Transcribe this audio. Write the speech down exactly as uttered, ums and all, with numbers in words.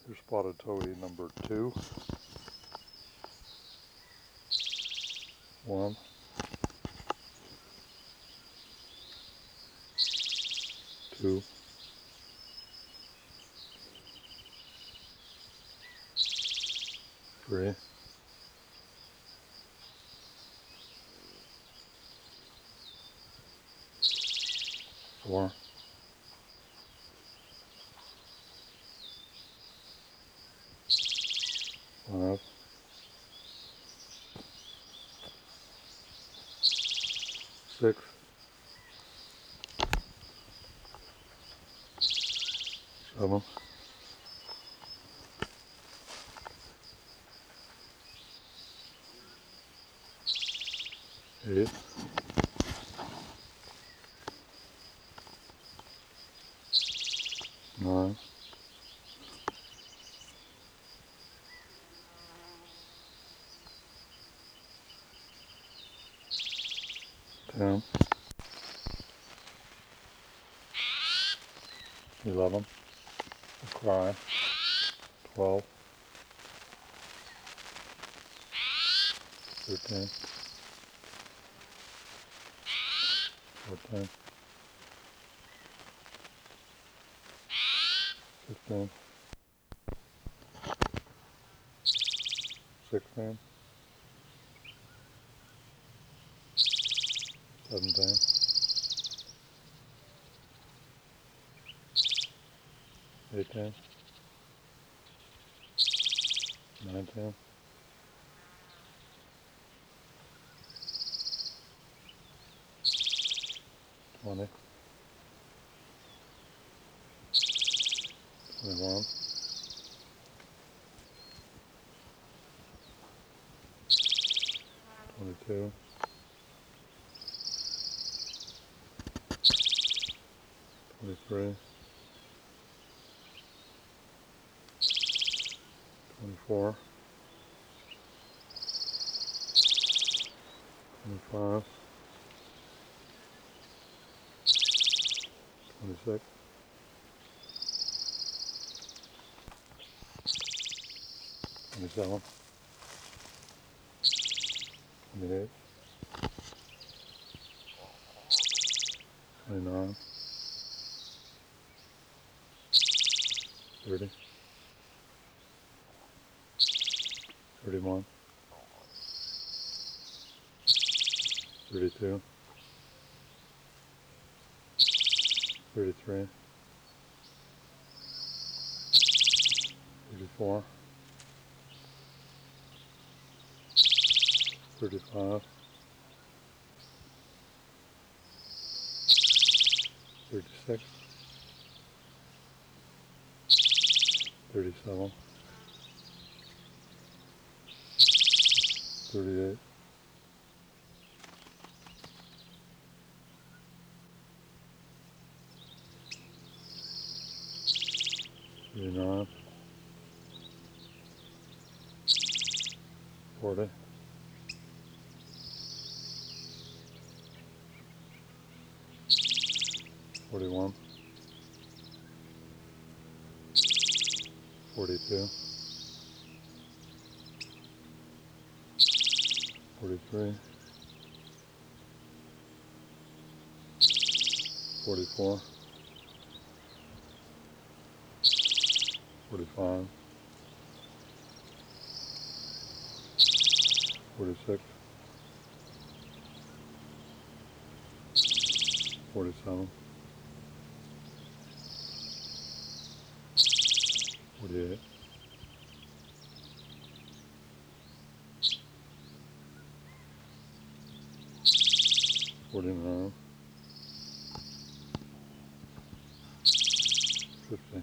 Here's spotted towhee number two. One. Two. Three. Four. Five. Six. Seven. Eight. Nine. Ten. Eleven. A cry. Twelve. Thirteen. Fourteen. Fifteen. Sixteen. Seventeen. Eighteen. Nineteen. Twenty. Twenty-one. Twenty-two. Twenty-three. Twenty-four. Twenty-five. Twenty-six. Twenty-seven. Twenty-eight. Twenty-nine. Thirty. Thirty-one. Thirty-two. Thirty-three. Thirty-four. Thirty-five. Thirty-six. Thirty-seven. Thirty-eight. Thirty-nine. Forty. Forty-one. Forty-two. Forty-three. Forty-four. Forty-five. Forty-six. Forty-seven. Forty-eight. Forty-nine. Fifty.